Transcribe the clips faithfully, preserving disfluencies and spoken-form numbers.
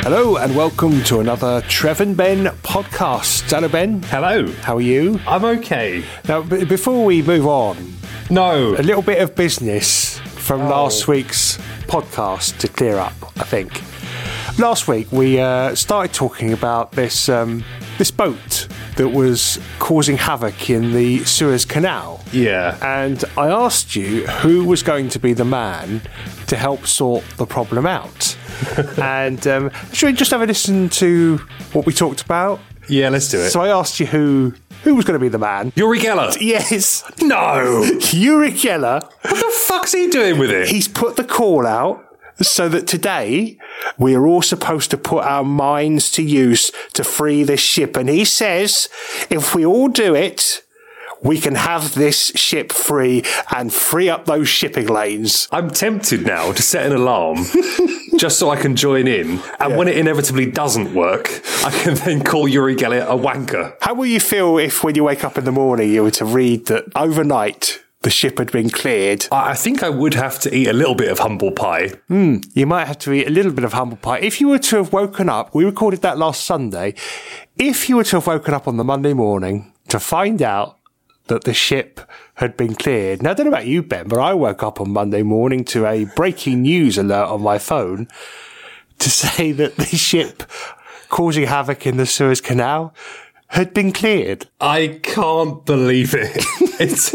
Hello and welcome to another Trev and Ben podcast. Hello, Ben. Hello. How are you? I'm okay. Now, b- before we move on, No. a little bit of business from Oh. last week's podcast to clear up, I think. Last week we uh, started talking about this um, this boat that was causing havoc in the Suez Canal. Yeah. And I asked you who was going to be the man to help sort the problem out. and um, should we just have a listen to what we talked about? Yeah, let's do it. So I asked you who who was going to be the man. Uri Geller. Yes. No. Uri Geller. What the fuck's he doing with it? He's put the call out so that today we are all supposed to put our minds to use to free this ship. And he says if we all do it, we can have this ship free and free up those shipping lanes. I'm tempted now to set an alarm just so I can join in. And Yeah. when it inevitably doesn't work, I can then call Uri Geller a wanker. How will you feel if when you wake up in the morning you were to read that overnight the ship had been cleared? I I think I would have to eat a little bit of humble pie. You might have to eat a little bit of humble pie. If you were to have woken up, we recorded that last Sunday, if you were to have woken up on the Monday morning to find out that the ship had been cleared. Now, I don't know about you, Ben, but I woke up on Monday morning to a breaking news alert on my phone to say that the ship causing havoc in the Suez Canal had been cleared. I can't believe it. It's...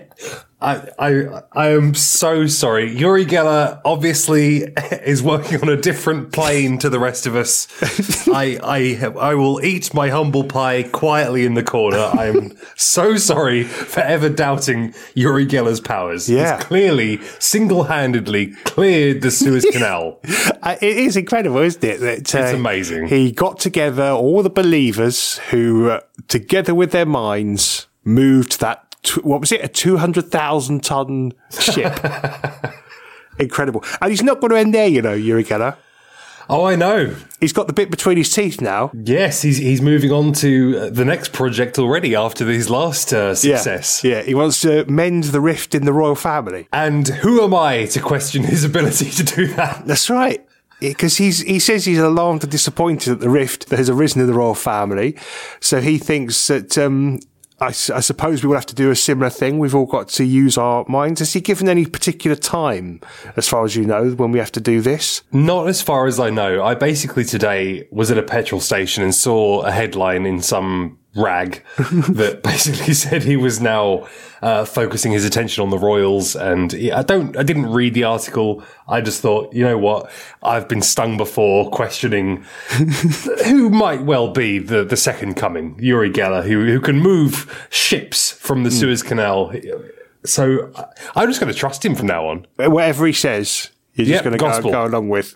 I, I I am so sorry. Uri Geller obviously is working on a different plane to the rest of us. I I I will eat my humble pie quietly in the corner. I am so sorry for ever doubting Uri Geller's powers. Yeah. He's clearly single-handedly cleared the Suez Canal. Uh, It is incredible, isn't it? That, uh, It's amazing. He got together all the believers who, uh, together with their minds, moved that, t- what was it, a two hundred thousand ton ship. Incredible. And he's not going to end there, you know, Uri Geller. Oh, I know. He's got the bit between his teeth now. Yes, he's he's moving on to the next project already after his last uh, success. Yeah, yeah, he wants to mend the rift in the royal family. And who am I to question his ability to do that? That's right. Because he's he says he's alarmed and disappointed at the rift that has arisen in the royal family. So he thinks that, um, I, s- I suppose we will have to do a similar thing. We've all got to use our minds. Has he given any particular time, as far as you know, when we have to do this? Not as far as I know. I basically today was at a petrol station and saw a headline in some rag that basically said he was now uh, focusing his attention on the royals. And I don't, I didn't read the article. I just thought, you know what? I've been stung before questioning who might well be the, the second coming, Uri Geller, who, who can move ships from the Suez Canal. So I'm just going to trust him from now on. Whatever he says, you're just Yep, going to go, gospel. go along with.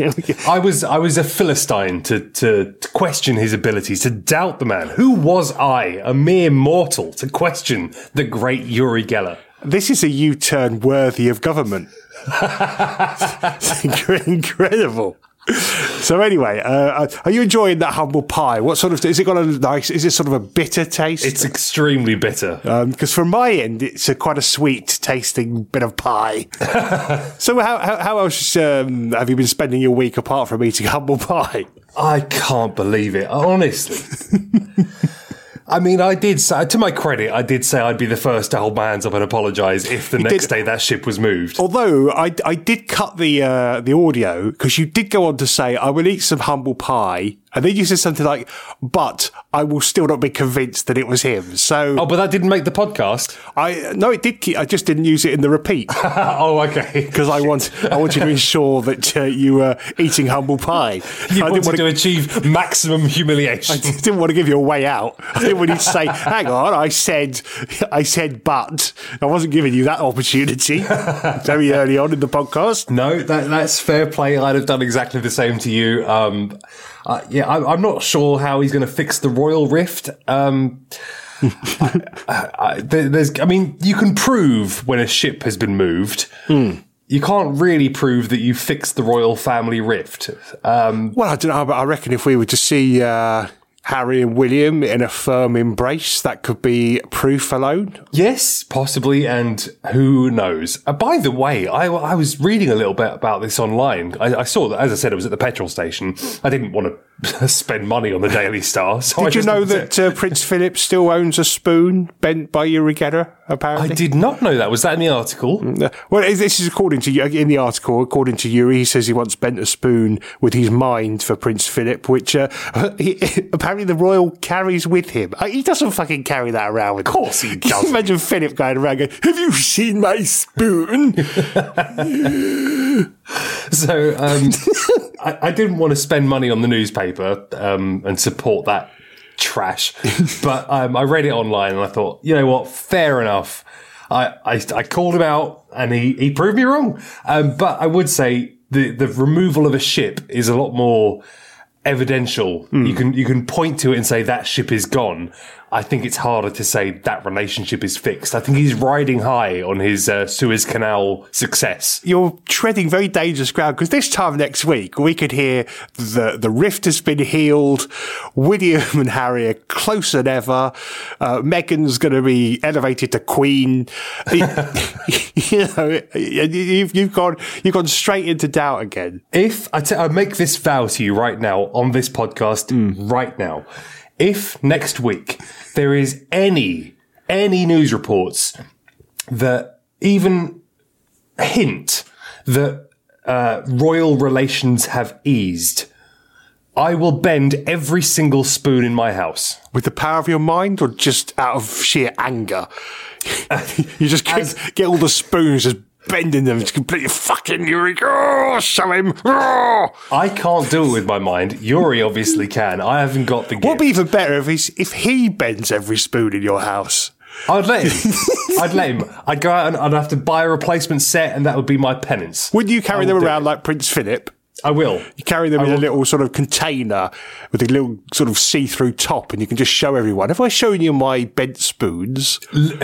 I was I was a Philistine to, to to question his abilities, to doubt the man. Who was I, a mere mortal, to question the great Uri Geller? This is a U-turn worthy of government. It's incredible. So anyway, uh, are you enjoying that humble pie? What sort of, is it got a nice, is it sort of a bitter taste? It's extremely bitter. Because from my end, it's a quite a sweet tasting bit of pie. So how, how, how else um, have you been spending your week apart from eating humble pie? I can't believe it, honestly. I mean, I did say, to my credit, I did say I'd be the first to hold my hands up and apologise if the next did. day that ship was moved. Although I, I did cut the uh, the audio because you did go on to say I will eat some humble pie, and then you said something like, "But I will still not be convinced that it was him." So Oh, but that didn't make the podcast. I no, it did. Keep, I just didn't use it in the repeat Oh, okay. because I want I wanted to ensure that uh, you were eating humble pie. You I wanted didn't to want achieve maximum humiliation. I didn't want to give you a way out. I didn't want you to say, "Hang on, I said, I said, but I wasn't giving you that opportunity." Very early on in the podcast. No, that that's fair play. I'd have done exactly the same to you. Um, uh, yeah, I, I'm not sure how he's going to fix the royal rift. Um, I, I, there, there's, I mean, you can prove when a ship has been moved. Hmm. You can't really prove that you fixed the royal family rift. Um, Well, I don't know, but I reckon if we were to see uh, Harry and William in a firm embrace. That could be proof alone. Yes, possibly, and who knows? Uh, by the way, I, I was reading a little bit about this online. I, I saw that, as I said, it was at the petrol station. I didn't want to spend money on the Daily Star. So Did I you know that uh, Prince Philip still owns a spoon bent by Uri Geller, apparently? I did not know that. Was that in the article? Uh, Well, this is according to, in the article, according to Yuri, he says he once bent a spoon with his mind for Prince Philip, which uh, he, apparently the royal carries with him. Uh, He doesn't fucking carry that around with him. Of course he Can you doesn't. imagine Philip going around going, have you seen my spoon? So um, I, I didn't want to spend money on the newspaper um, and support that trash, but um, I read it online and I thought, you know what, fair enough. I, I, I called him out and he, he proved me wrong. Um, but I would say the, the removal of a ship is a lot more evidential. Mm. You can you can point to it and say that ship is gone. I think it's harder to say that relationship is fixed. I think he's riding high on his uh, Suez Canal success. You're treading very dangerous ground because this time next week we could hear the the rift has been healed. William and Harry are closer than ever. Uh, Meghan's going to be elevated to queen. You know, you've, you've gone you've gone straight into doubt again. If I, t- I make this vow to you right now on this podcast, Mm. right now, if next week there is any any news reports that even hint that uh, royal relations have eased, I will bend every single spoon in my house. With the power of your mind, or just out of sheer anger? You just get, As- get all the spoons, just bending them, just completely fucking Yuri. Oh, show him. Oh. I can't do it with my mind. Yuri obviously can. I haven't got the gift. What'd be even better if he's, if he bends every spoon in your house? I'd let him. I'd let him. I'd go out and I'd have to buy a replacement set, and that would be my penance. Wouldn't you carry I them will do around it. like Prince Philip? I will. You carry them I in a will- little sort of container with a little sort of see-through top, and you can just show everyone. Have I shown you my bent spoons?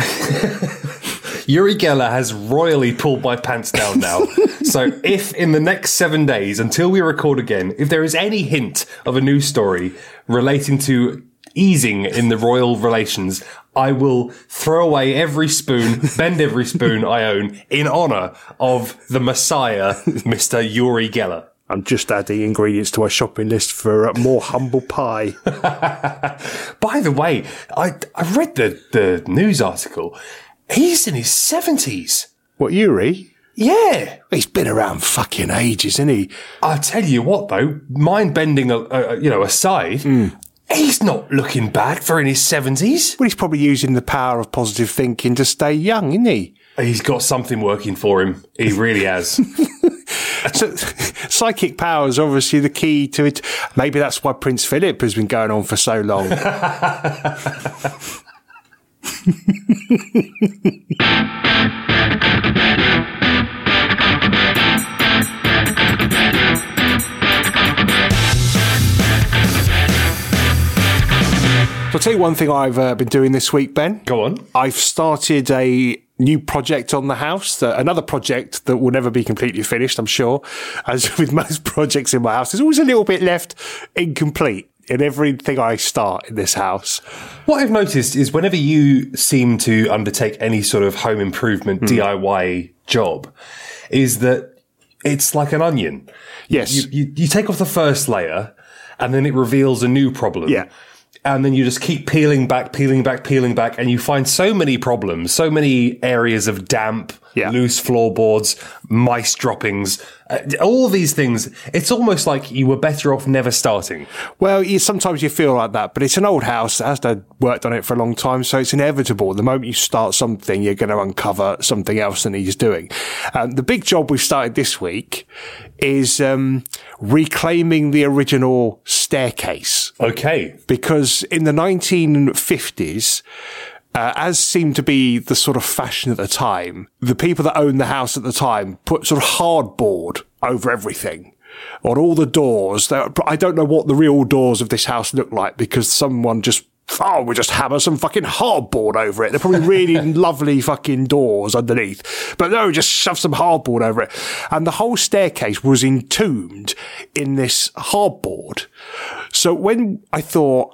Uri Geller has royally pulled my pants down now. So if in the next seven days, until we record again, if there is any hint of a news story relating to easing in the royal relations, I will throw away every spoon, bend every spoon I own in honour of the Messiah, Mister Uri Geller. I'm just adding ingredients to my shopping list for uh, more humble pie. By the way, I I read the, the news article. He's in his seventies. What, Yuri? Yeah. He's been around fucking ages, isn't he? I'll tell you what, though, mind bending, uh, uh, you know, aside, he's not looking bad for in his seventies. Well, he's probably using the power of positive thinking to stay young, isn't he? He's got something working for him. He really has. So, psychic power is obviously the key to it. Maybe that's why Prince Philip has been going on for so long. So I'll tell you one thing I've uh, been doing this week, Ben. Go on. I've started a new project on the house, that, another project that will never be completely finished, I'm sure. As with most projects in my house, there's always a little bit left incomplete in everything I start in this house. What I've noticed is whenever you seem to undertake any sort of home improvement D I Y job, is that it's like an onion. Yes. You, you, you take off the first layer, and then it reveals a new problem. Yeah. And then you just keep peeling back, peeling back, peeling back, and you find so many problems, so many areas of damp, Yeah. loose floorboards, mice droppings, uh, all these things. It's almost like you were better off never starting. Well, you, sometimes you feel like that, but it's an old house that has done, worked on it for a long time, so it's inevitable. The moment you start something, you're going to uncover something else that needs doing. Um, the big job we've started this week is um, reclaiming the original staircase. Okay. Because in the nineteen fifties, uh, as seemed to be the sort of fashion at the time, the people that owned the house at the time put sort of hardboard over everything. On all the doors. I don't know what the real doors of this house look like because someone just, oh, we just hammer some fucking hardboard over it. They're probably really lovely fucking doors underneath. But no, just shove some hardboard over it. And the whole staircase was entombed in this hardboard. So when I thought,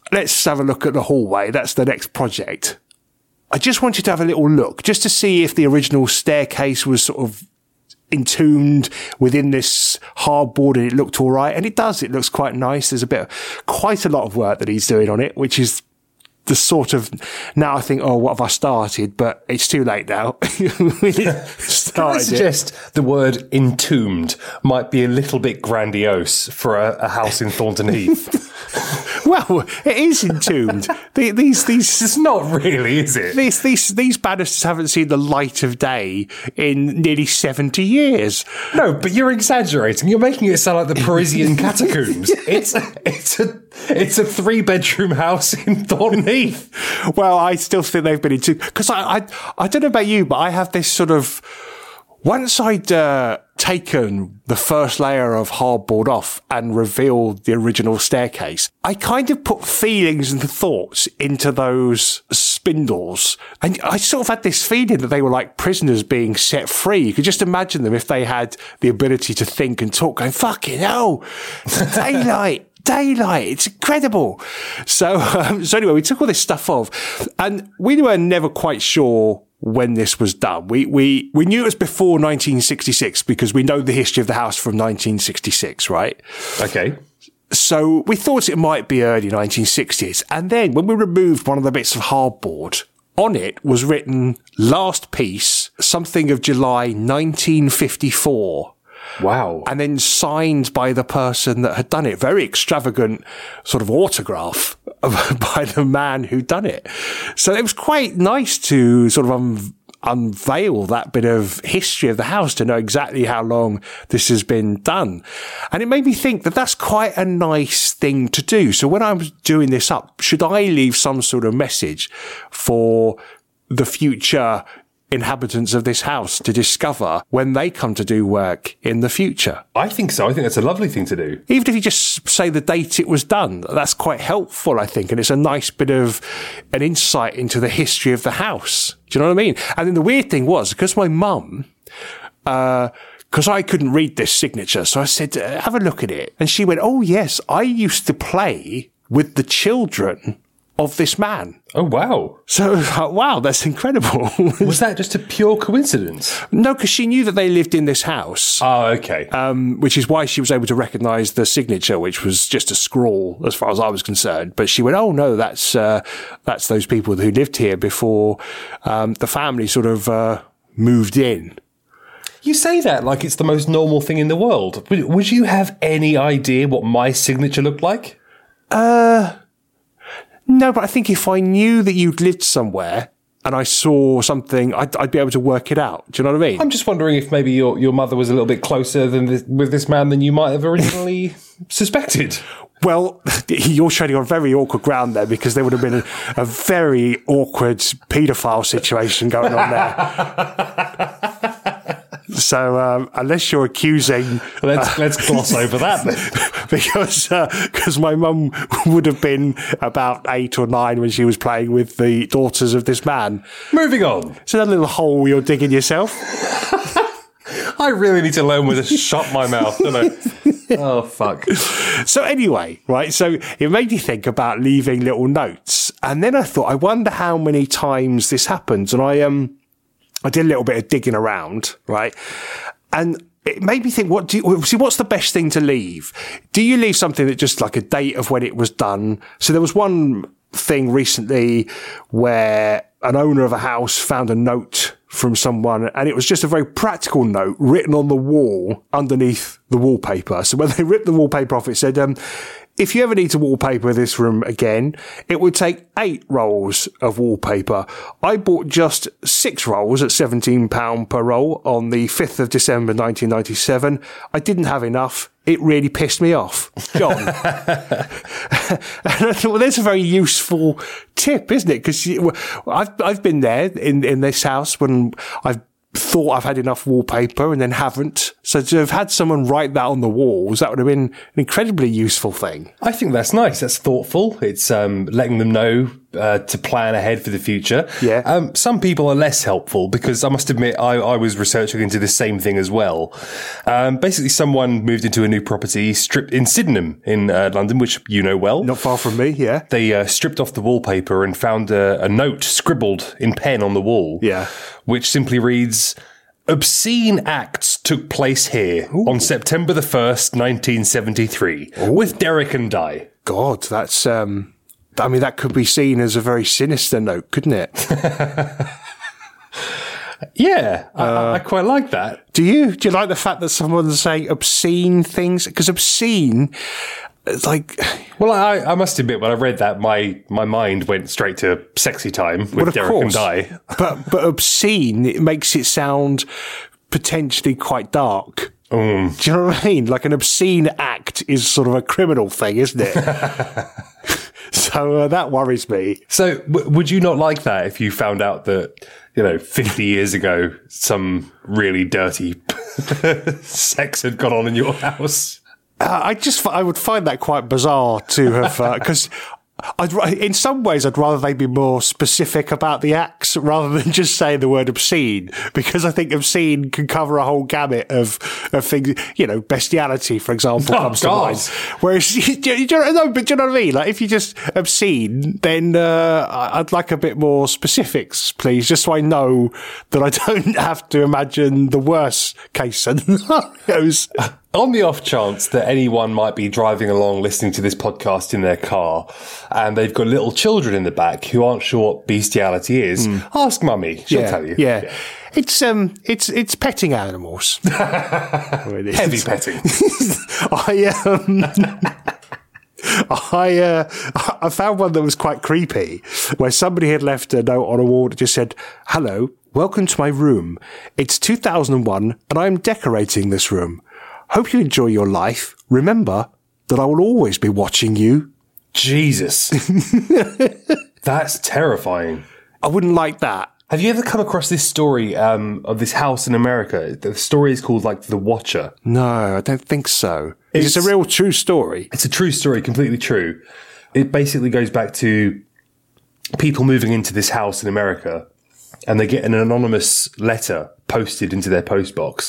let's have a look at the hallway. That's the next project. I just wanted to have a little look, just to see if the original staircase was sort of entombed within this hardboard and it looked all right. And it does. It looks quite nice. There's a bit of, quite a lot of work that he's doing on it, which is the sort of, now I think, oh, what have I started? But it's too late now. Can I suggest it. The word entombed might be a little bit grandiose for a, a house in Thornton Heath? Well, it is entombed. the, these, these, it's not really, is it? These, these, these banisters haven't seen the light of day in nearly seventy years. No, but you're exaggerating. You're making it sound like the Parisian catacombs. It's, it's a, it's a three bedroom house in Thornton Heath. Well, I still think they've been entombed because I, I, I don't know about you, but I have this sort of. Once I'd uh, taken the first layer of hardboard off and revealed the original staircase, I kind of put feelings and thoughts into those spindles. And I sort of had this feeling that they were like prisoners being set free. You could just imagine them if they had the ability to think and talk, going, fucking hell, daylight. Daylight. It's incredible. So, um, so anyway, we took all this stuff off and we were never quite sure when this was done. We, we, we knew it was before nineteen sixty-six because we know the history of the house from nineteen sixty-six, right? Okay. So we thought it might be early nineteen sixties. And then when we removed one of the bits of hardboard, on it was written last piece, something of July nineteen fifty-four. Wow. And then signed by the person that had done it. Very extravagant sort of autograph by the man who'd done it. So it was quite nice to sort of un- unveil that bit of history of the house, to know exactly how long this has been done. And it made me think that that's quite a nice thing to do. So when I was doing this up, should I leave some sort of message for the future inhabitants of this house to discover when they come to do work in the future? I think so. I think that's a lovely thing to do. Even if you just say the date it was done, that's quite helpful, I think. And it's a nice bit of an insight into the history of the house. Do you know what I mean? And then the weird thing was, because my mum, uh, because I couldn't read this signature, so I said, uh, have a look at it. And she went, oh, yes, I used to play with the children of this man. Oh, wow. So, uh, wow, that's incredible. Was that just a pure coincidence? No, because she knew that they lived in this house. Oh, okay. Um, which is why she was able to recognise the signature, which was just a scrawl as far as I was concerned. But she went, oh, no, that's uh, that's those people who lived here before um, the family sort of uh, moved in. You say that like it's the most normal thing in the world. Would you have any idea what my signature looked like? Uh... No, but I think if I knew that you'd lived somewhere and I saw something, I'd, I'd be able to work it out. Do you know what I mean? I'm just wondering if maybe your, your mother was a little bit closer than this, with this man than you might have originally suspected. Well, you're treading on very awkward ground there, because there would have been a, a very awkward paedophile situation going on there. So um, unless you're accusing, let's uh, let's gloss over that then. because because uh, my mum would have been about eight or nine when she was playing with the daughters of this man. Moving on. So that little hole you're digging yourself. I really need to learn where to shut my mouth, don't I? Oh, fuck. So anyway, right, so it made me think about leaving little notes. And then I thought, I wonder how many times this happens. And I um, I did a little bit of digging around, right? And it made me think, what do you, see, what's the best thing to leave? Do you leave something that just like a date of when it was done? So there was one thing recently where an owner of a house found a note from someone, and it was just a very practical note written on the wall underneath the wallpaper. So when they ripped the wallpaper off, it said, um, if you ever need to wallpaper this room again, it would take eight rolls of wallpaper. I bought just six rolls at seventeen pounds per roll on the fifth of December nineteen ninety-seven. I didn't have enough. It really pissed me off. John. And I thought, well, that's a very useful tip, isn't it? Because I've, I've been there in, in this house when I've thought thought I've had enough wallpaper and then haven't. So to have had someone write that on the walls, that would have been an incredibly useful thing. I think that's nice. That's thoughtful. It's um, letting them know uh, to plan ahead for the future. Yeah. Um, some people are less helpful because I must admit I, I was researching into this same thing as well. Um, basically, someone moved into a new property stripped in Sydenham in uh, London, which you know well. Not far from me, yeah. They uh, stripped off the wallpaper and found a, a note scribbled in pen on the wall. Yeah. Which simply reads, "Obscene acts took place here Ooh. on September the first, nineteen seventy-three, Ooh. with Derek and Di." God, that's, um, I mean, that could be seen as a very sinister note, couldn't it? Yeah, I, uh, I quite like that. Do you? Do you like the fact that someone's saying obscene things? Because obscene, like... Well, I, I must admit, when I read that, my, my mind went straight to sexy time with well, Derek course. and Di. But, but obscene, it makes it sound potentially quite dark. Mm. Do you know what I mean? Like an obscene act is sort of a criminal thing, isn't it? So uh, that worries me. So w- would you not like that if you found out that, you know, fifty years ago, some really dirty sex had gone on in your house? Uh, I just, I would find that quite bizarre to have, because I'd, in some ways, I'd rather they be more specific about the acts rather than just say the word obscene, because I think obscene can cover a whole gamut of, of things. You know, bestiality, for example, oh, comes God. to mind. Whereas, you, you, you, no, but do you know what I mean? Like, if you just obscene, then uh, I'd like a bit more specifics, please, just so I know that I don't have to imagine the worst case scenarios. On the off chance that anyone might be driving along listening to this podcast in their car and they've got little children in the back who aren't sure what bestiality is, mm. ask Mummy. She'll yeah, tell you. Yeah. yeah. It's um, it's it's petting animals. Heavy petting. I um, I uh, I found one that was quite creepy, where somebody had left a note on a wall that just said, "Hello, welcome to my room. It's two thousand one, and I'm decorating this room. Hope you enjoy your life. Remember that I will always be watching you." Jesus. That's terrifying. I wouldn't like that. Have you ever come across this story um, of this house in America? The story is called, like, The Watcher. No, I don't think so. It's, it's a real true story. It's a true story, completely true. It basically goes back to people moving into this house in America, and they get an anonymous letter posted into their postbox.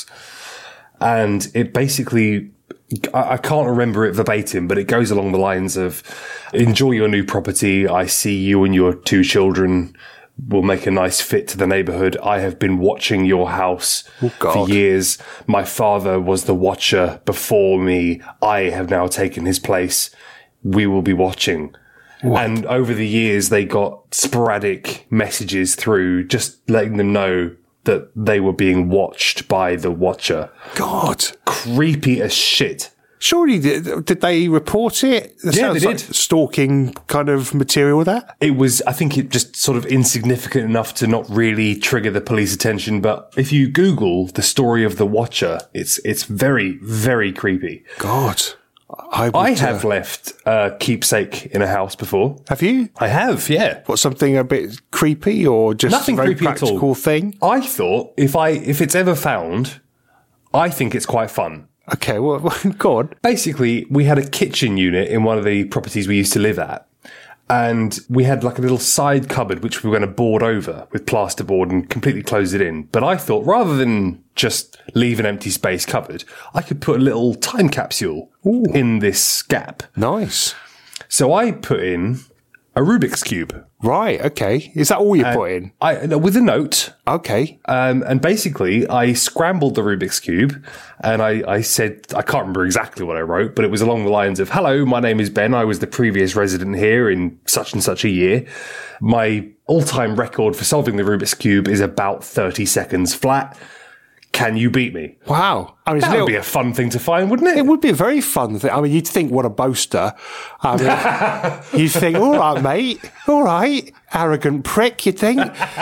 And it basically, I can't remember it verbatim, but it goes along the lines of, "Enjoy your new property. I see you and your two children will make a nice fit to the neighborhood. I have been watching your house oh, for years. My father was the watcher before me. I have now taken his place. We will be watching." What? And over the years, they got sporadic messages through just letting them know that they were being watched by the Watcher. God. Creepy as shit. Surely, did, did they report it? That yeah, they like did. Stalking kind of material, that? It was, I think it just sort of insignificant enough to not really trigger the police attention. But if you Google the story of the Watcher, it's it's very, very creepy. God. I, would, I have uh, left a keepsake in a house before. Have you? I have, yeah. What, something a bit creepy or just Nothing a very creepy at all. practical thing? I thought if I if it's ever found, I think it's quite fun. Okay, well, go on. Basically, we had a kitchen unit in one of the properties we used to live at. And we had like a little side cupboard, which we were going to board over with plasterboard and completely close it in. But I thought rather than just leave an empty space covered, I could put a little time capsule Ooh. in this gap. Nice. So I put in a Rubik's Cube. Right, okay. Is that all you and put in? I, no, with a note. Okay. Um, and basically, I scrambled the Rubik's Cube and I, I said, I can't remember exactly what I wrote, but it was along the lines of, "Hello, my name is Ben. I was the previous resident here in such and such a year. My all-time record for solving the Rubik's Cube is about thirty seconds flat. Can you beat me?" Wow. I mean, that little, would be a fun thing to find, wouldn't it? It would be a very fun thing. I mean, you'd think, what a boaster. I mean, you'd think, all right, mate. All right. Arrogant prick, you'd think.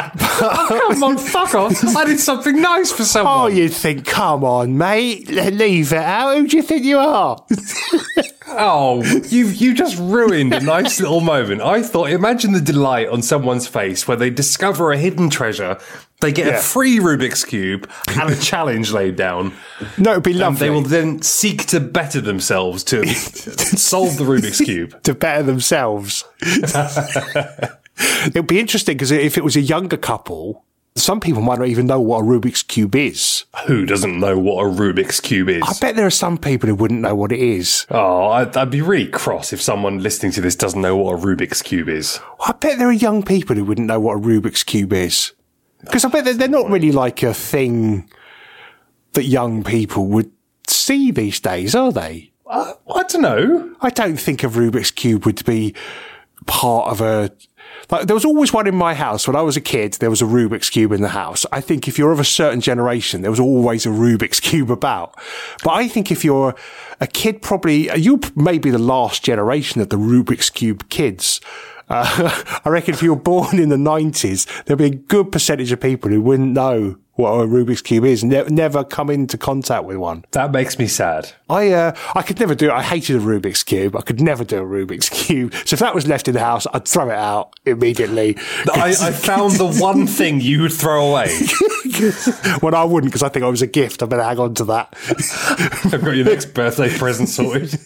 Oh, come on, fuck off. I did something nice for someone. Oh, you'd think, come on, mate. Leave it out. Who do you think you are? Oh, you you just ruined a nice little moment. I thought, imagine the delight on someone's face where they discover a hidden treasure They get Yeah. a free Rubik's Cube and a challenge laid down. No, it'd be And lovely. they will then seek to better themselves to solve the Rubik's Cube. to better themselves. It would be interesting because if it was a younger couple, some people might not even know what a Rubik's Cube is. Who doesn't know what a Rubik's Cube is? I bet there are some people who wouldn't know what it is. Oh, I'd, I'd be really cross if someone listening to this doesn't know what a Rubik's Cube is. I bet there are young people who wouldn't know what a Rubik's Cube is. Because I bet they're, they're not really like a thing that young people would see these days, are they? Uh, I don't know. I don't think a Rubik's Cube would be part of a... Like, there was always one in my house. When I was a kid, there was a Rubik's Cube in the house. I think if you're of a certain generation, there was always a Rubik's Cube about. But I think if you're a kid, probably, you may be the last generation of the Rubik's Cube kids. Uh, I reckon if you were born in the nineties, there'd be a good percentage of people who wouldn't know what a Rubik's Cube is, ne- never come into contact with one. That makes me sad. I uh, I could never do it. I hated a Rubik's Cube. I could never do a Rubik's Cube. So if that was left in the house, I'd throw it out immediately. I, I found the one thing you would throw away. Well, I wouldn't, because I think it was a gift. I better hang on to that. I've got your next birthday present sorted.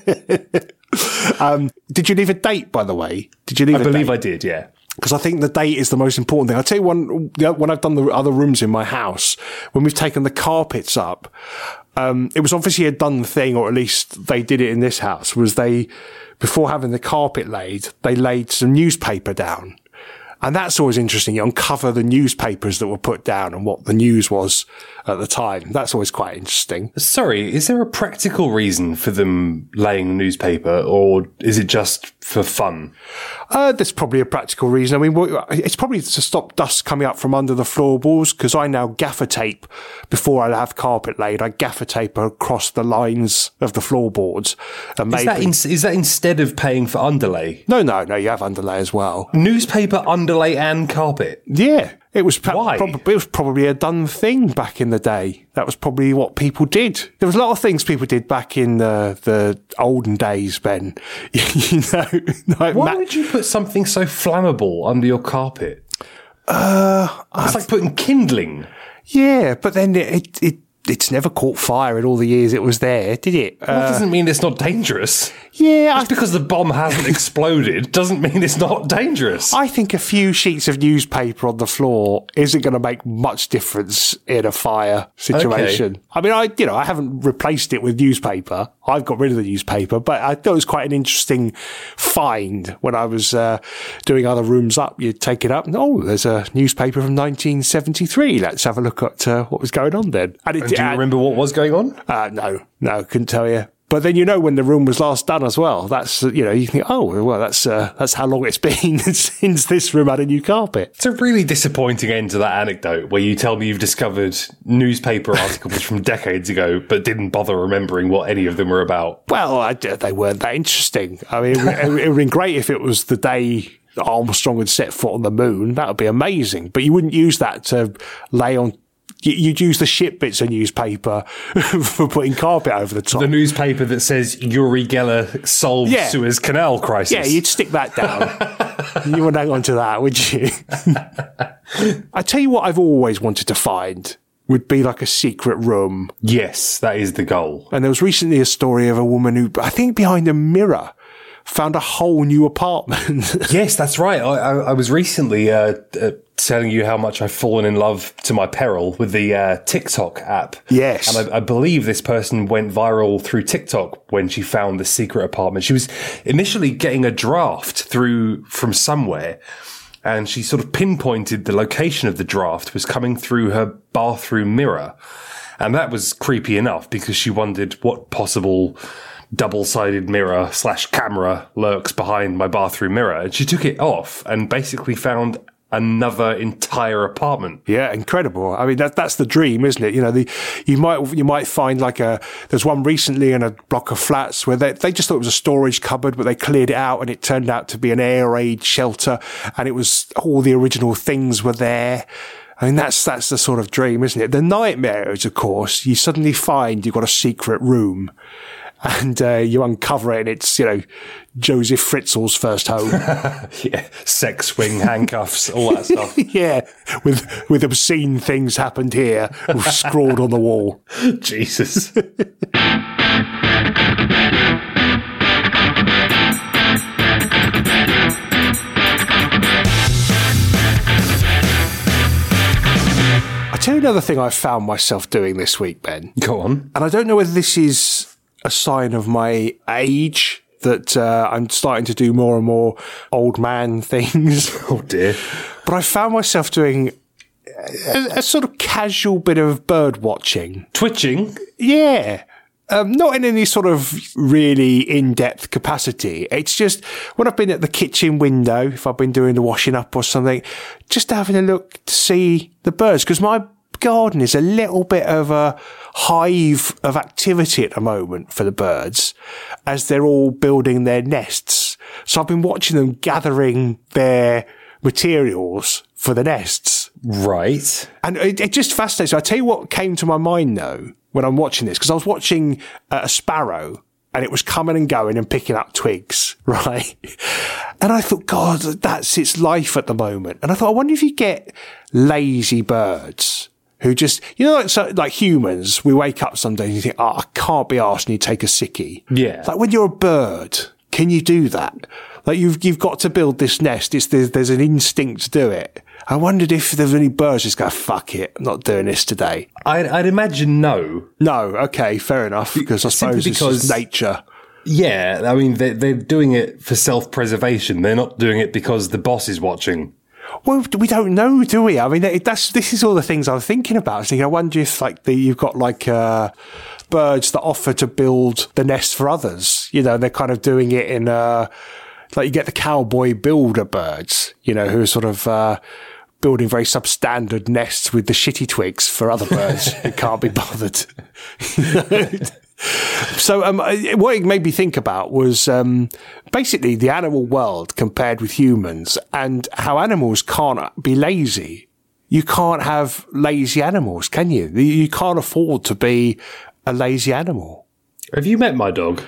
um, did you leave a date, by the way? Did you leave I a believe date? I did, yeah. Because I think the date is the most important thing. I'll tell you one, when I've done the other rooms in my house, when we've taken the carpets up, um, it was obviously a done thing, or at least they did it in this house, was they, before having the carpet laid, they laid some newspaper down. And that's always interesting. You uncover the newspapers that were put down and what the news was at the time. That's always quite interesting. Sorry, is there a practical reason for them laying newspaper, or is it just for fun? Uh, there's probably a practical reason. I mean, it's probably to stop dust coming up from under the floorboards, because I now gaffer tape, before I have carpet laid, I gaffer tape across the lines of the floorboards. And Is that, in, is that instead of paying for underlay? No, no, no, you have underlay as well. Newspaper, underlay and carpet? Yeah. It was, pro- Why? Prob- it was probably a done thing back in the day. That was probably what people did. There was a lot of things people did back in the, the olden days, Ben. You know, like Why ma- would you put something so flammable under your carpet? Uh, It's like putting kindling. yeah, but then it, it, it it's never caught fire in all the years it was there, did it? That Uh, doesn't mean it's not dangerous. yeah, I, Just because the bomb hasn't exploded doesn't mean it's not dangerous. I think a few sheets of newspaper on the floor isn't going to make much difference in a fire situation. Okay. I mean, I you know I haven't replaced it with newspaper. I've got rid of the newspaper, but I thought it was quite an interesting find when I was uh, doing other rooms up. You'd take it up, and oh, there's a newspaper from nineteen seventy-three. Let's have a look at uh, what was going on then. And it, Do you remember what was going on? Uh, no, no, couldn't tell you. But then you know when the room was last done as well. That's, you know, you think, oh, well, that's uh, that's how long it's been since this room had a new carpet. It's a really disappointing end to that anecdote where you tell me you've discovered newspaper articles from decades ago but didn't bother remembering what any of them were about. Well, I, they weren't that interesting. I mean, it, it, it would have been great if it was the day Armstrong had set foot on the moon. That would be amazing. But you wouldn't use that to lay on... You'd use the shit bits of newspaper for putting carpet over the top. The newspaper that says Uri Geller solved Yeah. Suez Canal crisis. Yeah, you'd stick that down. You wouldn't hang on to that, would you? I tell you what I've always wanted to find would be like a secret room. Yes, that is the goal. And there was recently a story of a woman who, I think behind a mirror, found a whole new apartment. Yes, that's right. I, I, I was recently uh, uh, telling you how much I've fallen in love to my peril with the uh, TikTok app. Yes. And I, I believe this person went viral through TikTok when she found the secret apartment. She was initially getting a draft through from somewhere, and she sort of pinpointed the location of the draft was coming through her bathroom mirror. And that was creepy enough because she wondered what possible double-sided mirror slash camera lurks behind my bathroom mirror. And she took it off and basically found another entire apartment. Yeah, incredible. I mean, that that's the dream, isn't it? You know, the you might you might find like a there's one recently in a block of flats where they they just thought it was a storage cupboard, but they cleared it out and it turned out to be an air raid shelter, and it was all the original things were there. I mean, that's that's the sort of dream, isn't it? The nightmare is, of course, you suddenly find you've got a secret room and uh, you uncover it and it's, you know, Joseph Fritzl's first home. Yeah, sex swing, handcuffs, all that stuff. Yeah, with with obscene things happened here scrawled on the wall. Jesus. I tell you another thing I found myself doing this week, Ben. Go on. And I don't know whether this is a sign of my age, that uh, I'm starting to do more and more old man things. Oh, dear. But I found myself doing a, a sort of casual bit of bird watching. Twitching? Yeah. Um, not in any sort of really in-depth capacity. It's just when I've been at the kitchen window, if I've been doing the washing up or something, just having a look to see the birds. Because my garden is a little bit of a hive of activity at the moment for the birds as they're all building their nests. So I've been watching them gathering their materials for the nests. Right. And it, it just fascinates me. I tell you what came to my mind though, when I'm watching this, because I was watching uh, a sparrow and it was coming and going and picking up twigs, right? And I thought, God, that's its life at the moment. And I thought, I wonder if you get lazy birds who just, you know, like, so, like humans, we wake up some days and you think, oh, I can't be arsed, and you take a sickie. Yeah. Like when you're a bird, can you do that? Like you've, you've got to build this nest. It's, there's, there's an instinct to do it. I wondered if there was any birds just go, fuck it, I'm not doing this today. I'd, I'd imagine no. No, okay, fair enough, because I suppose Simply it's because- just nature. Yeah, I mean, they're, they're doing it for self-preservation. They're not doing it because the boss is watching. Well, we don't know, do we? I mean, that's this is all the things I'm thinking about. I was thinking, I wonder if like the, you've got like uh, birds that offer to build the nest for others. You know, they're kind of doing it in uh, like you get the cowboy builder birds, you know, who are sort of uh, building very substandard nests with the shitty twigs for other birds who can't be bothered. So um, what it made me think about was um, basically the animal world compared with humans and how animals can't be lazy. You can't have lazy animals, can you? You can't afford to be a lazy animal. Have you met my dog?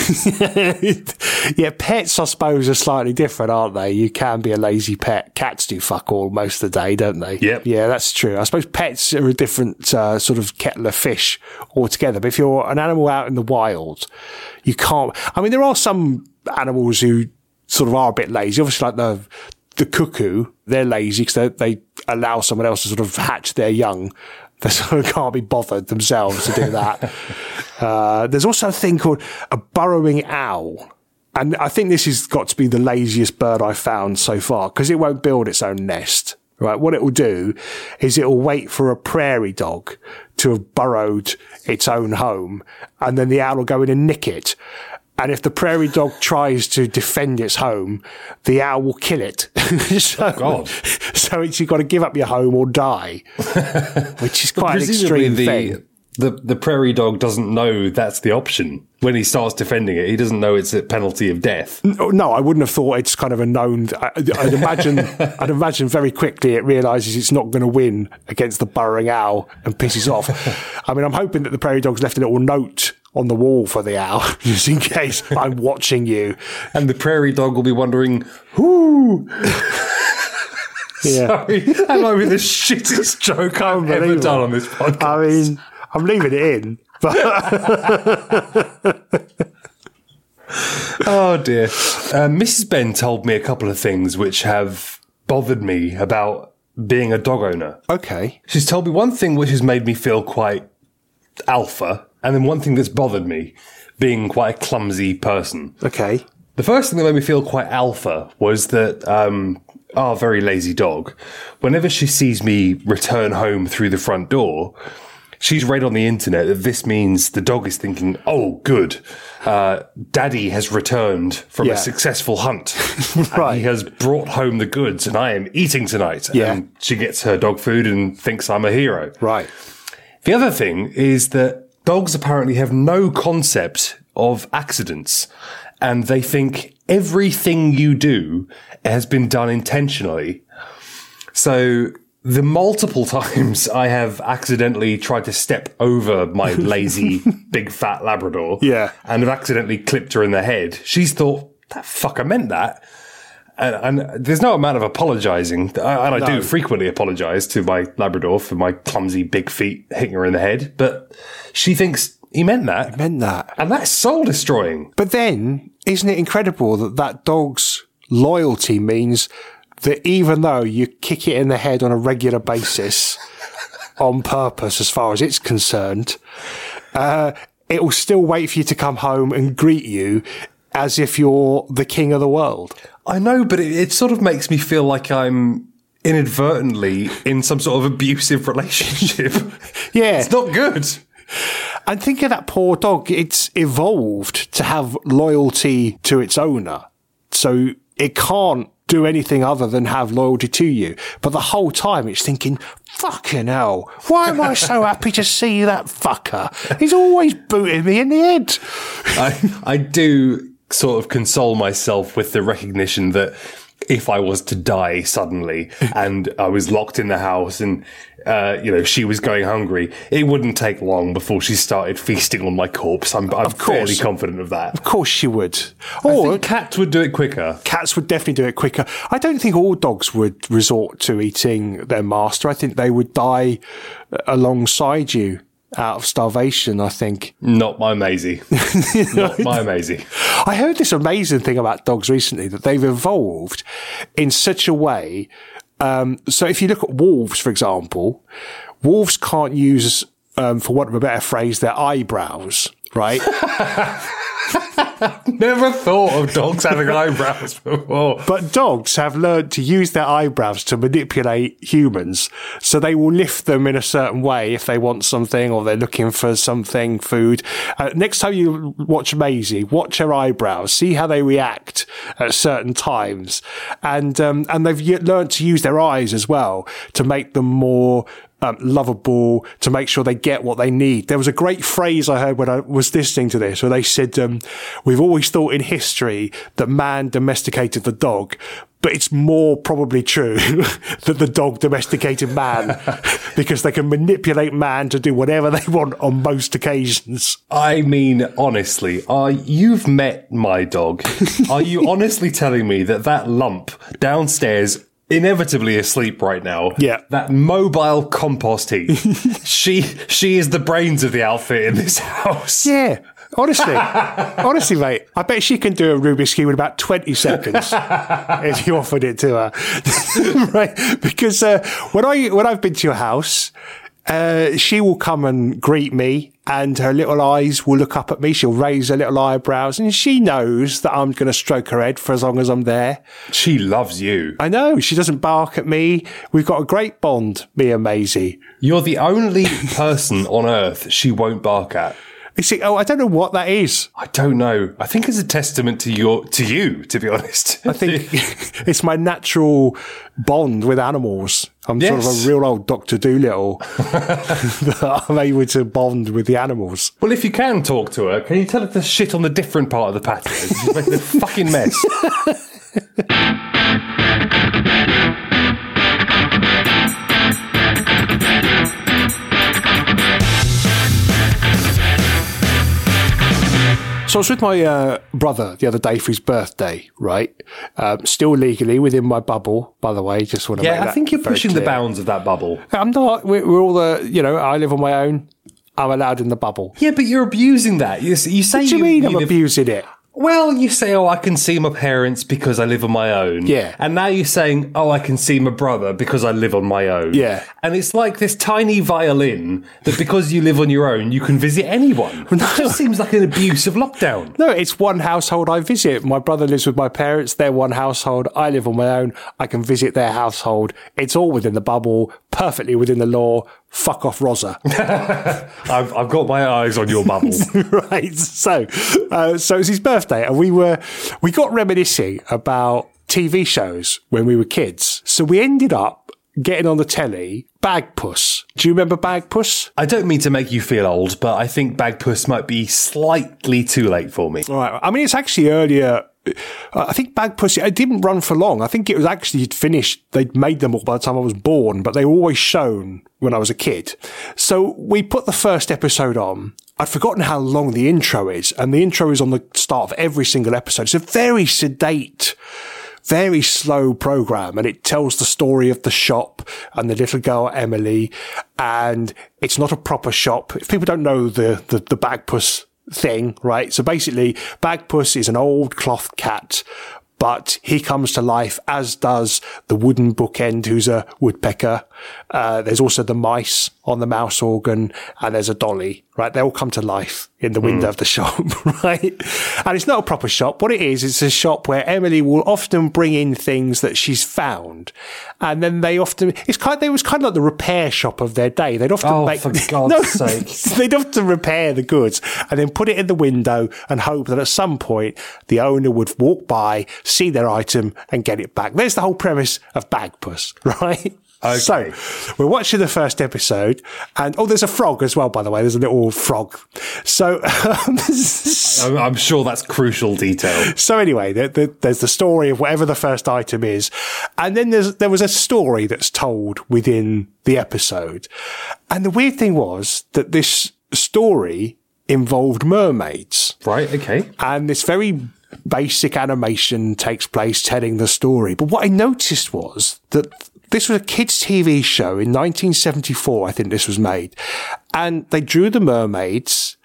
Yeah, pets, I suppose, are slightly different, aren't they? You can be a lazy pet. Cats do fuck all most of the day, don't they? Yep. Yeah, that's true. I suppose pets are a different uh, sort of kettle of fish altogether. But if you're an animal out in the wild, you can't. I mean, there are some animals who sort of are a bit lazy. Obviously, like the the cuckoo, they're lazy because they, they allow someone else to sort of hatch their young. They sort of can't be bothered themselves to do that. uh, there's also a thing called a burrowing owl. And I think this has got to be the laziest bird I've found so far because it won't build its own nest, right? What it will do is it will wait for a prairie dog to have burrowed its own home and then the owl will go in and nick it. And if the prairie dog tries to defend its home, the owl will kill it. so, oh, God. So it's, you've got to give up your home or die, which is quite an extreme the, thing. The, the prairie dog doesn't know that's the option. When he starts defending it, he doesn't know it's a penalty of death. No, no I wouldn't have thought it's kind of a known. I, I'd imagine. I'd imagine very quickly it realises it's not going to win against the burrowing owl and pisses off. I mean, I'm hoping that the prairie dog's left a little note on the wall for the owl, just in case I'm watching you. And the prairie dog will be wondering, whoo. Yeah. Sorry, that might be the shittest joke I've ever done on this podcast. I mean, I'm leaving it in. But oh dear. Uh, Missus Ben told me a couple of things which have bothered me about being a dog owner. Okay. She's told me one thing which has made me feel quite alpha, and then one thing that's bothered me, being quite a clumsy person. Okay. The first thing that made me feel quite alpha was that um, our very lazy dog, whenever she sees me return home through the front door, she's read on the internet that this means the dog is thinking, oh, good, uh, Daddy has returned from Yeah. a successful hunt. Right. And he has brought home the goods and I am eating tonight. Yeah. And she gets her dog food and thinks I'm a hero. Right. The other thing is that dogs apparently have no concept of accidents, and they think everything you do has been done intentionally. So the multiple times I have accidentally tried to step over my lazy big fat Labrador, yeah, and have accidentally clipped her in the head, she's thought, that fucker meant that. And, and there's no amount of apologising, and I No. do frequently apologise to my Labrador for my clumsy big feet hitting her in the head, but she thinks he meant that. He meant that. And that's soul destroying. But then, isn't it incredible that that dog's loyalty means that even though you kick it in the head on a regular basis, on purpose as far as it's concerned, uh, it will still wait for you to come home and greet you as if you're the king of the world. I know, but it, it sort of makes me feel like I'm inadvertently in some sort of abusive relationship. Yeah. It's not good. And think of that poor dog. It's evolved to have loyalty to its owner. So it can't do anything other than have loyalty to you. But the whole time it's thinking, fucking hell, why am I so happy to see that fucker? He's always booting me in the head. I, I do sort of console myself with the recognition that if I was to die suddenly and I was locked in the house and, uh, you know, she was going hungry, it wouldn't take long before she started feasting on my corpse. I'm, I'm fairly confident of that. Of course she would. I Or think cats would do it quicker. Cats would definitely do it quicker. I don't think all dogs would resort to eating their master. I think they would die alongside you out of starvation, I think. Not my Maisie. Not my Maisie. I heard this amazing thing about dogs recently, that they've evolved in such a way. Um, so if you look at wolves, for example, wolves can't use, um, for want of a better phrase, their eyebrows, right? Never thought of dogs having eyebrows before. But dogs have learned to use their eyebrows to manipulate humans. So they will lift them in a certain way if they want something or they're looking for something, food. Uh, next time you watch Maisie, watch her eyebrows, see how they react at certain times. And, um, and they've yet learned to use their eyes as well to make them more Um, lovable, to make sure they get what they need. There was a great phrase I heard when I was listening to this where they said, um, we've always thought in history that man domesticated the dog, but it's more probably true that the dog domesticated man because they can manipulate man to do whatever they want on most occasions. I mean, honestly, are you've met my dog. Are you honestly telling me that that lump downstairs, inevitably asleep right now, yeah, that mobile compost heap, she she is the brains of the outfit in this house? Yeah. Honestly, honestly, mate, I bet she can do a Rubik's Cube in about twenty seconds if you offered it to her. Right? Because uh, when I when I've been to your house, uh, she will come and greet me, and her little eyes will look up at me. She'll raise her little eyebrows, and she knows that I'm going to stroke her head for as long as I'm there. She loves you. I know. She doesn't bark at me. We've got a great bond, me and Maisie. You're the only person on earth she won't bark at. You see, oh, I don't know what that is. I don't know. I think it's a testament to your to you, to be honest. I think it's my natural bond with animals. I'm Yes. sort of a real old Doctor Dolittle that I'm able to bond with the animals. Well, if you can talk to her, can you tell her to shit on the different part of the patio? She's making a fucking mess. So I was with my uh, brother the other day for his birthday, right? Um, still legally within my bubble, by the way. Just want to make Yeah, that I think you're very pushing the clear. bounds of that bubble. I'm not. We're, we're all the, you know, I live on my own. I'm allowed in the bubble. Yeah, but you're abusing that. You, you say What do you mean I'm live- abusing it? Well, you say, oh, I can see my parents because I live on my own. Yeah. And now you're saying, oh, I can see my brother because I live on my own. Yeah. And it's like this tiny violin that because you live on your own, you can visit anyone. It just seems like an abuse of lockdown. No, it's one household I visit. My brother lives with my parents. They're one household. I live on my own. I can visit their household. It's all within the bubble, perfectly within the law. Fuck off, Rosa. I've, I've got my eyes on your bubble. Right. So, uh, so it was his birthday, and we were, we got reminiscing about T V shows when we were kids. So we ended up getting on the telly Bagpuss. Do you remember Bagpuss? I don't mean to make you feel old, but I think Bagpuss might be slightly too late for me. All right. I mean, it's actually earlier I think Bagpuss, it didn't run for long. I think it was actually finished. They'd made them all by the time I was born, but they were always shown when I was a kid. So we put the first episode on. I'd forgotten how long the intro is, and the intro is on the start of every single episode. It's a very sedate, very slow program, and it tells the story of the shop and the little girl Emily, and it's not a proper shop. If people don't know the, the, the Bagpuss thing, right? So basically, Bagpuss is an old cloth cat, but he comes to life, as does the wooden bookend, who's a woodpecker. Uh, there's also the mice on the mouse organ, and there's a dolly, right? They all come to life in the window mm. of the shop, right? And it's not a proper shop. What it is, it's a shop where Emily will often bring in things that she's found. And then they often, it's kind of, it was kind of like the repair shop of their day. They'd often oh, make, for God's no, sake. They'd often repair the goods and then put it in the window and hope that at some point the owner would walk by, see their item and get it back. There's the whole premise of Bagpuss, right? Okay. So, we're watching the first episode, and oh, there's a frog as well, by the way. There's a little frog. So, um, I'm, I'm sure that's crucial detail. So anyway, the, the, there's the story of whatever the first item is, and then there's there was a story that's told within the episode. And the weird thing was that this story involved mermaids. Right, okay. And this very basic animation takes place telling the story. But what I noticed was that this was a kids' T V show in nineteen seventy-four, I think this was made. And they drew the mermaids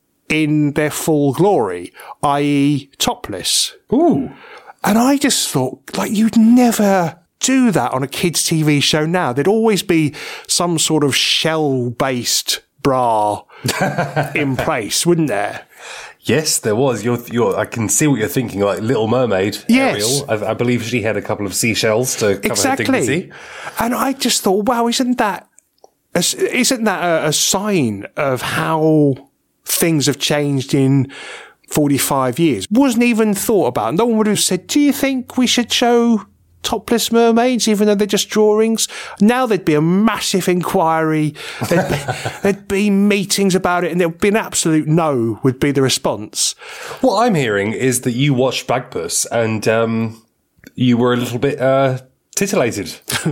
in their full glory, that is topless. Ooh. And I just thought, like, you'd never do that on a kids' T V show now. There'd always be some sort of shell-based bra in place, wouldn't there? Yes, there was. You're, you're, I can see what you're thinking, like Little Mermaid, yes. Ariel. I, I believe she had a couple of seashells to cover exactly. her dignity. And I just thought, wow, isn't that a, isn't that a, a sign of how things have changed in forty-five years? Wasn't even thought about. No one would have said, do you think we should show topless mermaids, even though they're just drawings? Now there'd be a massive inquiry. There'd be, there'd be meetings about it, and there'd be an absolute no would be the response. What I'm hearing is that you watched Bagpuss and um, you were a little bit uh, titillated.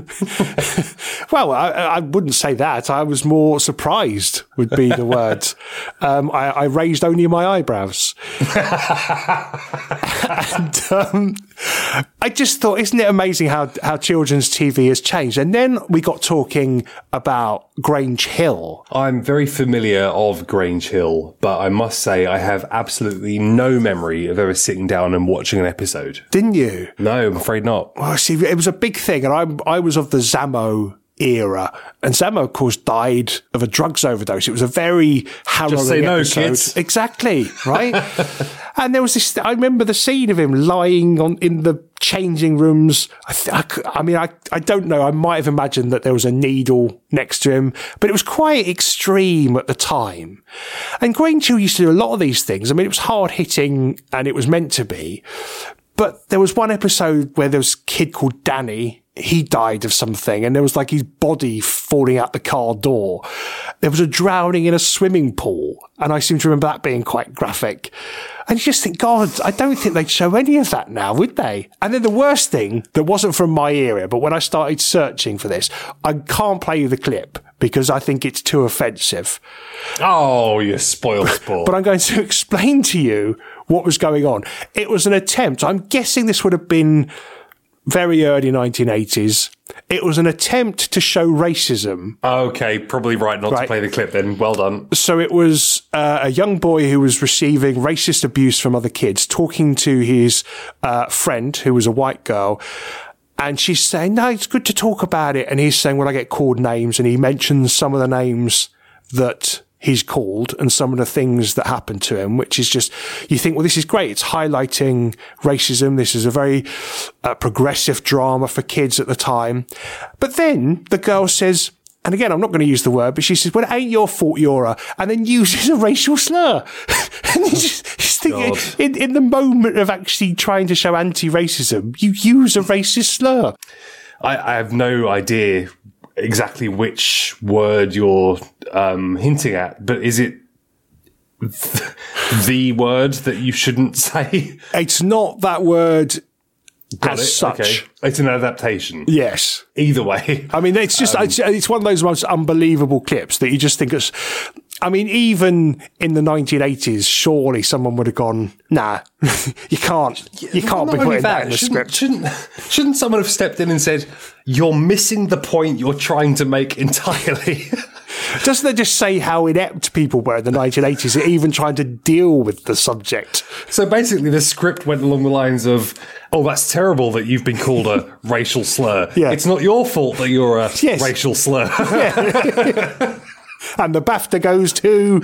Well, I, I wouldn't say that. I was more surprised would be the word. Um, I, I raised only my eyebrows. And um, I just thought, isn't it amazing how, how children's T V has changed? And then we got talking about Grange Hill. I'm very familiar of Grange Hill, but I must say I have absolutely no memory of ever sitting down and watching an episode. Didn't you? No, I'm afraid not. Well, see, it was a big thing, and I, I was of the Zammo era, and Zammo, of course, died of a drugs overdose. It was a very harrowing Just say no, episode. kids. Exactly, right? And there was this, I remember the scene of him lying on in the changing rooms. I, th- I, c- I mean, I, I don't know. I might have imagined that there was a needle next to him, but it was quite extreme at the time. And Grange Hill used to do a lot of these things. I mean, it was hard hitting, and it was meant to be. But there was one episode where there was a kid called Danny. He died of something, and there was like his body falling out the car door. There was a drowning in a swimming pool, and I seem to remember that being quite graphic. And you just think, God, I don't think they'd show any of that now, would they? And then the worst thing that wasn't from my era, but when I started searching for this, I can't play you the clip because I think it's too offensive. Oh, you spoiled sport. But I'm going to explain to you what was going on. It was an attempt. I'm guessing this would have been very early nineteen eighties. It was an attempt to show racism. Okay, probably right not Right. to play the clip then. Well done. So it was uh, a young boy who was receiving racist abuse from other kids, talking to his uh, friend, who was a white girl. And she's saying, no, it's good to talk about it. And he's saying, well, I get called names. And he mentions some of the names that he's called and some of the things that happened to him, which is just, you think, well, this is great. It's highlighting racism. This is a very uh, progressive drama for kids at the time. But then the girl says, and again, I'm not going to use the word, but she says, well, it ain't your fault you're a, and then uses a racial slur. And you just, just think, in, in the moment of actually trying to show anti-racism, you use a racist slur. I, I have no idea exactly which word you're um, hinting at, but is it the word that you shouldn't say? It's not that word Got as it. such. Okay. It's an adaptation. Yes. Either way. I mean, it's just, um, it's, it's one of those most unbelievable clips that you just think it's, I mean, even in the nineteen eighties, surely someone would have gone, nah, you can't, you can't well, be putting that, that in the shouldn't, script. Shouldn't, shouldn't someone have stepped in and said, you're missing the point you're trying to make entirely? Doesn't it just say how inept people were in the nineteen eighties at even trying to deal with the subject? So basically the script went along the lines of, oh, that's terrible that you've been called a racial slur. Yeah. It's not your fault that you're a Yes. racial slur. Yeah. And the BAFTA goes to...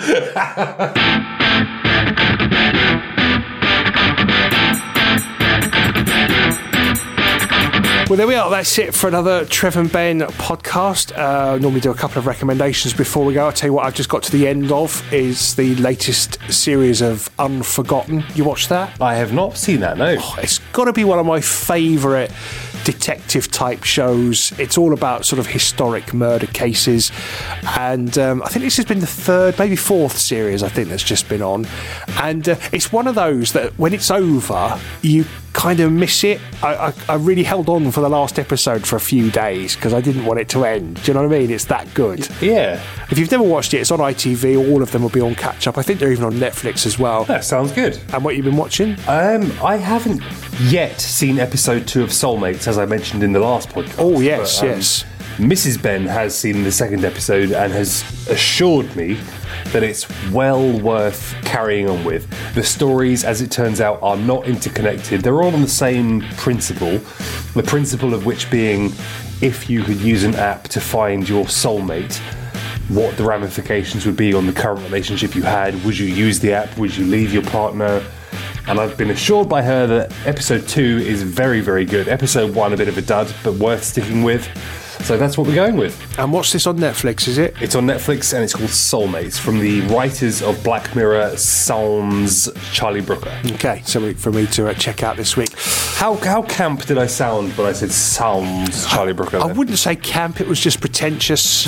Well, there we are. That's it for another Trev and Ben podcast. Uh, normally do a couple of recommendations before we go. I'll tell you what I've just got to the end of is the latest series of Unforgotten. You watched that? I have not seen that, no. Oh, it's got to be one of my favourite detective type shows. It's all about sort of historic murder cases, and um, I think this has been the third, maybe fourth series I think that's just been on, and uh, it's one of those that when it's over you kind of miss it. I, I, I really held on for the last episode for a few days because I didn't want it to end. Do you know what I mean? It's that good. Yeah. If you've never watched it, it's on I T V. All of them will be on catch up. I think they're even on Netflix as well. That sounds good. And what you've been watching? Um, I haven't yet seen episode two of Soulmates, as I mentioned in the last podcast. Oh, yes, but, um, yes. Missus Ben has seen the second episode and has assured me that it's well worth carrying on with. The stories, as it turns out, are not interconnected. They're all on the same principle, the principle of which being if you could use an app to find your soulmate, what the ramifications would be on the current relationship you had. Would you use the app? Would you leave your partner? And I've been assured by her that episode two is very, very good. Episode one, a bit of a dud, but worth sticking with. So that's what we're going with. And what's this on Netflix, is it? It's on Netflix and it's called Soulmates, from the writers of Black Mirror, Sans Charlie Brooker. Okay, something for me to uh, check out this week. How how camp did I sound when I said Sans Charlie Brooker? I wouldn't say camp, it was just pretentious.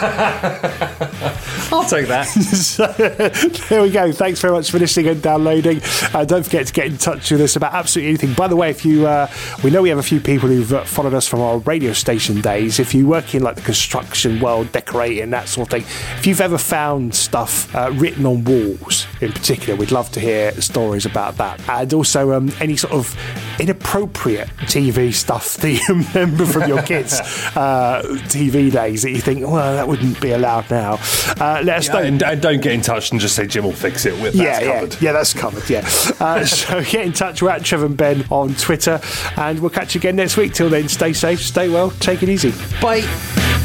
I'll take that. So, there we go. Thanks very much for listening and downloading. Uh, don't forget to get in touch with us about absolutely anything. By the way, if you, uh, we know we have a few people who've uh, followed us from our radio station days. If you work in like the construction world, decorating, that sort of thing, if you've ever found stuff uh, written on walls in particular, we'd love to hear stories about that. And also um, any sort of inappropriate T V stuff that you remember from your kids' uh, T V days that you think, well, that wouldn't be allowed now. Uh, let us Yeah, know. and, and don't get in touch and just say Jim will fix it. That's Yeah, yeah, covered. yeah, that's covered, yeah. Uh, so get in touch. We're at Trev and Ben on Twitter, and we'll catch you again next week. Till then, stay safe, stay well, take it easy. Bye.